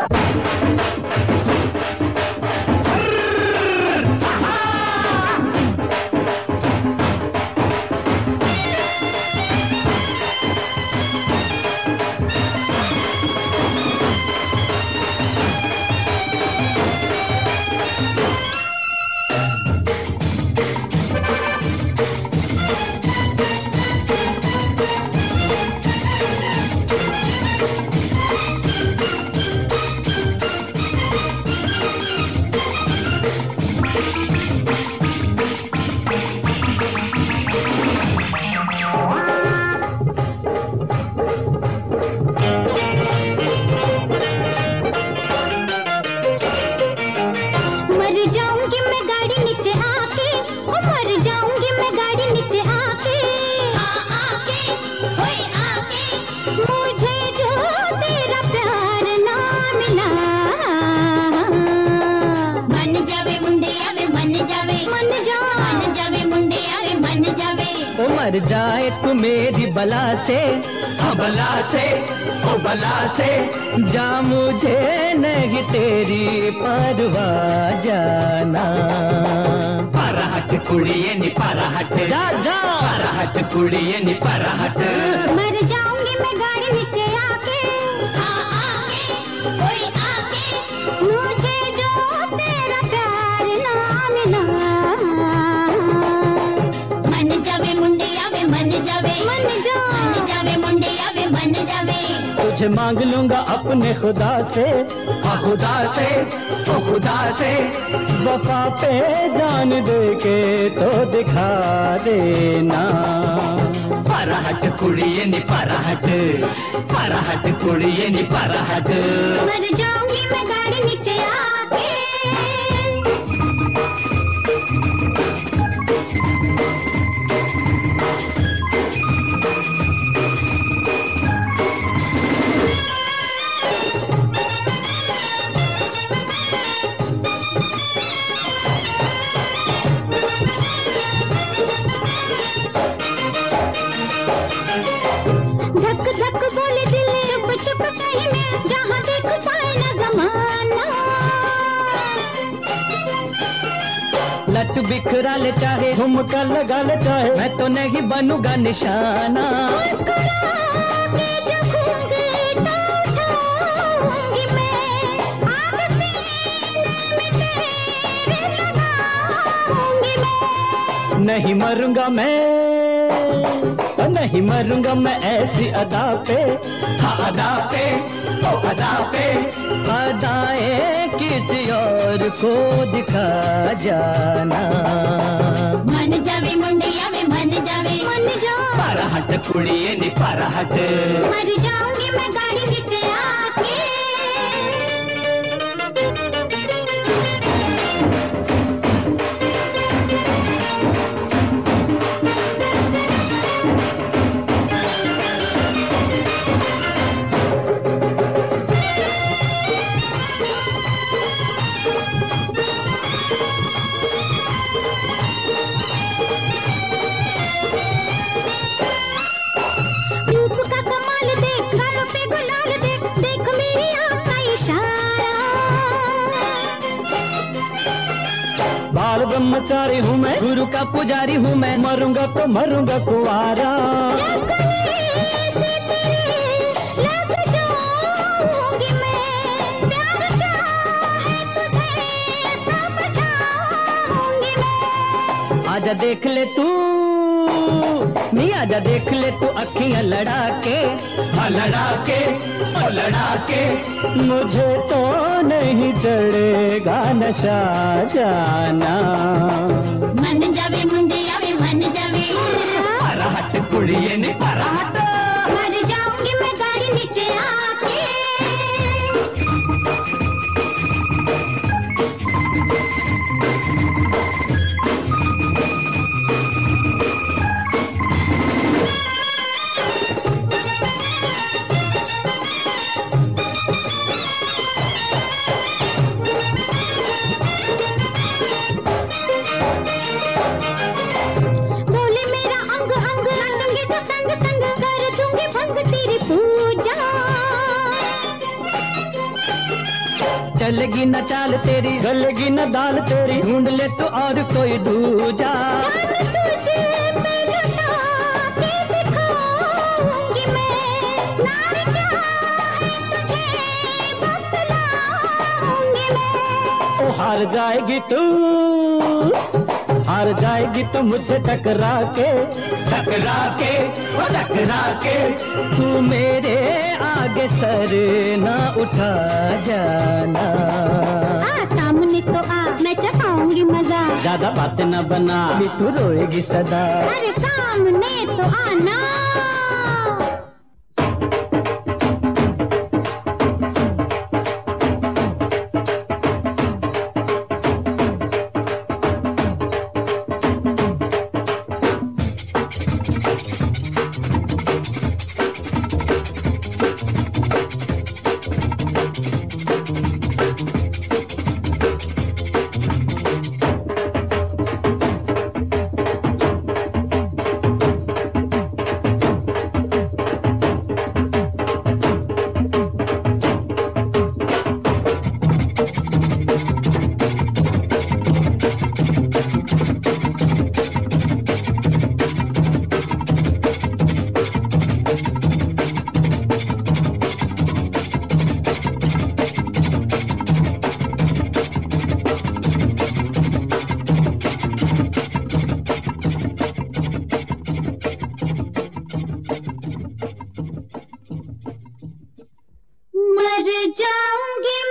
मर जाए तू मेरी बला से, बला से, ओ बला से, जा मुझे नहीं तेरी परवाह जाना। परहट कुड़िए नी परहट, जा जा परहट कुड़िए नी परहट। मर जाऊंगी मैं गाड़ी नीचे आके, आके, कोई आके, मुझे जो तेरा प्यार ना मिला। मन जावे मुंडिया वे मन जावे, मन जावे मुंडिया वे मन जावे। तुझे मांग लूंगा अपने खुदा से, खुदा से, ओ खुदा से, वफा पे जान दे के तो दिखा देना। परहट कुड़िए नी परहट, परहट कुड़िए नी परहट। मर जाऊंगी मैं गाड़ी नीचे आके। बोले दिल चुप चुप कहीं में, जहाँ देख पाए न जमाना। लट बिखरा ले चाहे, झुमका लगा ले चाहे, मैं तो नहीं बनूंगा निशाना। नहीं मरूंगा मैं, नहीं मरूंगा मैं ऐसी अदा पे, अदा पे, ओ अदा पे। अदाएं किसी और को दिखा जाना। मन जावे मुंडिया में मन जावे, मन जा परहट कुड़िए नी परहट। मर जाऊंगी मैं गाड़ी नीचे आके। बाल ब्रह्मचारी हूँ मैं, गुरु का पुजारी हूँ मैं, मरूंगा तो मरूंगा कुंवारा। आजा देख ले तू, नहीं आजा देख ले तू अखियां लड़ा के, लड़ा के, लड़ा के। मुझे तो नहीं चढ़ेगा नशा जाना। मन जावे मुंडिया वे मन जावे, परहट कुड़िए नी परहट। मर जाऊंगी मैं गाड़ी नीचे आके। चलेगी न चाल तेरी, गलेगी न दाल तेरी, ढूंढ ले तो और कोई दूजा। हार जाएगी तू, हार जाएगी तू मुझसे टकरा के, टकरा के, ओ टकरा के। तू मेरे आगे सर ना उठा जाना। सामने तो आ, मैं चखाऊंगी मजा। ज्यादा बातें न बना, तू रोएगी सदा। अरे सामने तो आना। मर जाऊंगी